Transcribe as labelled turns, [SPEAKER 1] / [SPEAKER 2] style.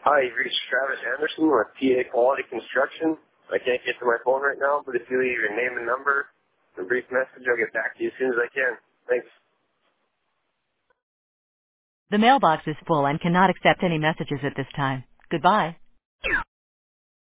[SPEAKER 1] Hi, you've reached Travis Anderson with PA Quality Construction. I can't get to my phone right now, but if you leave your name and number, a brief message, I'll get back to you as soon as I can. Thanks.
[SPEAKER 2] The mailbox is full and cannot accept any messages at this time. Goodbye.